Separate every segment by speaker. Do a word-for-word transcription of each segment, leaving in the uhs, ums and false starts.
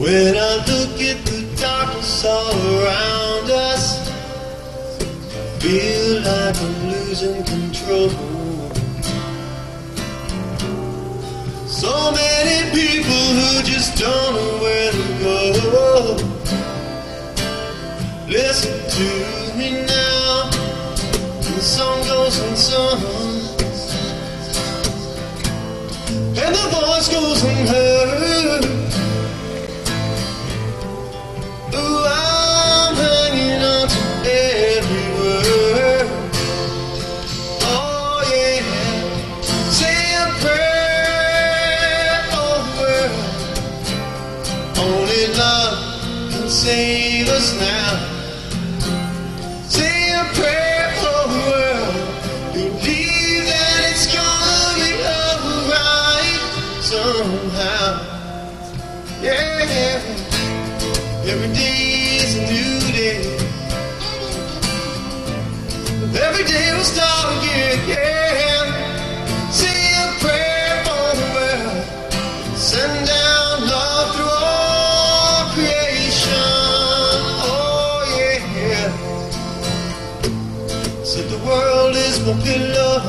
Speaker 1: When I look at the darkness all around us, I feel like I'm losing control. So many people who just don't know where to go. Listen to me now, the song goes on songs, and the voice goes unheard. Ooh, I'm hanging on to every word. Oh yeah, say a prayer for the world. Only love can save us now. Say a prayer for the world. Believe that it's gonna be alright somehow. Yeah. Every day is a new day. Every day will start again, yeah. Say a prayer for the world. Send down love through all creation. Oh yeah. Said the world is my pillow,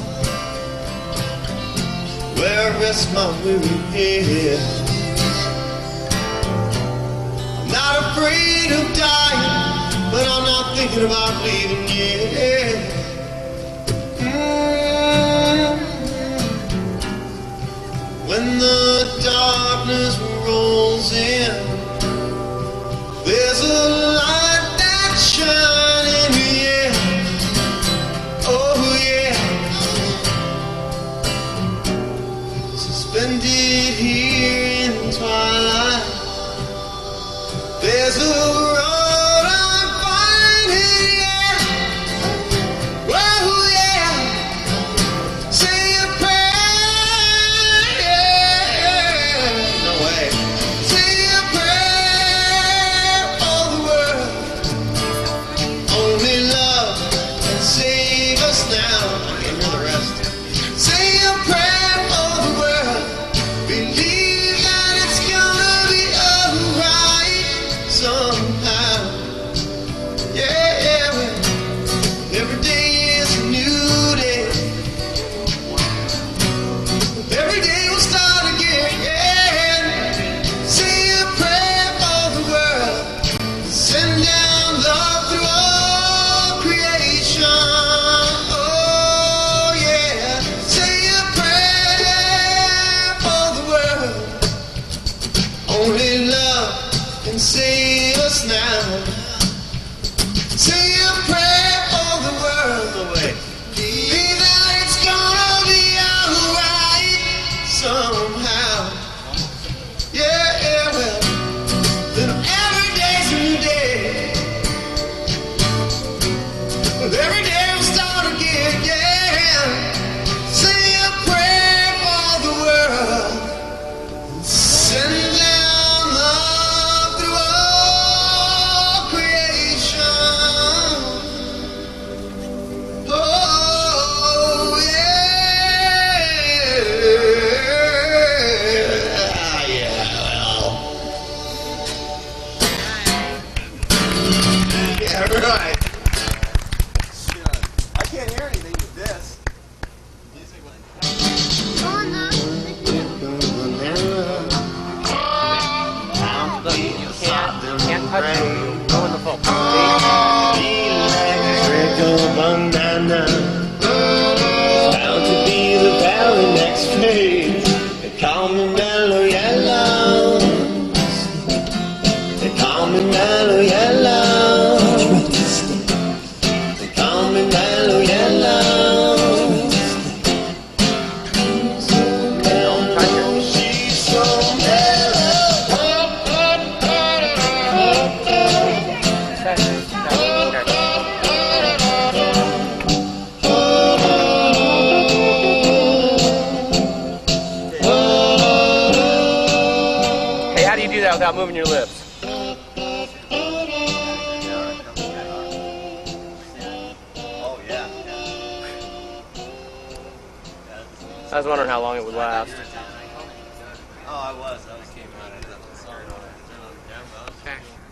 Speaker 1: where I rest my weary head. Not afraid of dying, but I'm not thinking about leaving yet. Mm-hmm. When the darkness rolls in, there's a light that's shining, yeah. Oh yeah. Suspended here in twilight, there's a road I'm finding, yeah. Oh yeah. Say a prayer, yeah. No way. Say a prayer for the world. Only love can save us now. I can't hear the rest. Say a prayer for the world. Believe that it's gonna be alright somehow. Yeah, every day is a new day. Every day will start again, yeah. Say a prayer for the world. Send down love through all creation. Oh yeah. Say a prayer for the world. Only love can save us now. Say a prayer for the world away. Believe that it's gonna be alright somehow. Yeah, well, then every day's a new day. Every day will start again, yeah. Say a prayer for the world. Send down love through all creation. Oh yeah, yeah, well, yeah, right. I can't hear anything with this.
Speaker 2: Can't touch it. Go in the phone.
Speaker 1: Banana, bound to be the very next phase. They call me Mellow Yellow. They call me Mellow Yellow. They call me Mellow Yellow. Mellow, she's so mellow.
Speaker 2: Hey, how do you do that without moving your lips?
Speaker 1: Oh yeah.
Speaker 2: I was wondering how long it would last.
Speaker 1: Oh I was. I was came out. I had the song on. Turn on the camera. I was just
Speaker 2: Okay.
Speaker 1: doing